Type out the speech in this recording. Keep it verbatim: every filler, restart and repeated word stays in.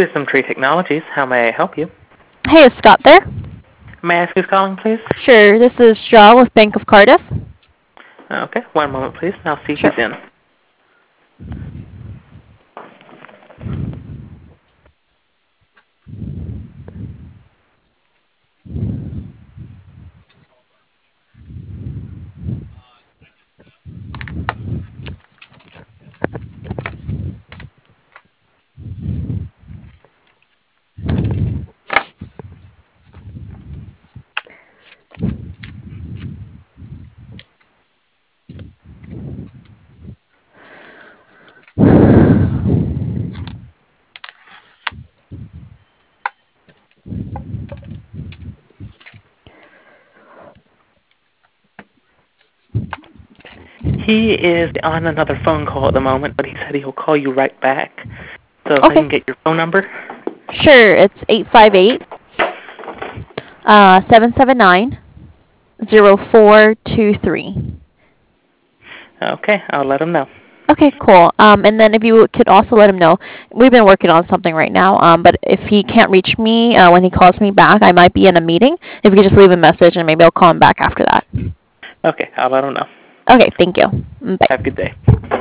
System Tree Technologies. How may I help you? Hey, is Scott there? May I ask who's calling, please? Sure, this is Shaw with Bank of Cardiff. Okay, one moment, please. I'll see if Sure. he's in. He is on another phone call at the moment, but he said he'll call you right back. So if I Okay. can get your phone number. Sure, it's eight five eight, uh, seven seven nine, zero four two three. Okay, I'll let him know. Okay, cool. Um, and then if you could also let him know, we've been working on something right now. Um, but if he can't reach me uh, when he calls me back, I might be in a meeting. If you could just leave a message, and maybe I'll call him back after that. Okay, I'll let him know. Okay, thank you. Bye. Have a good day.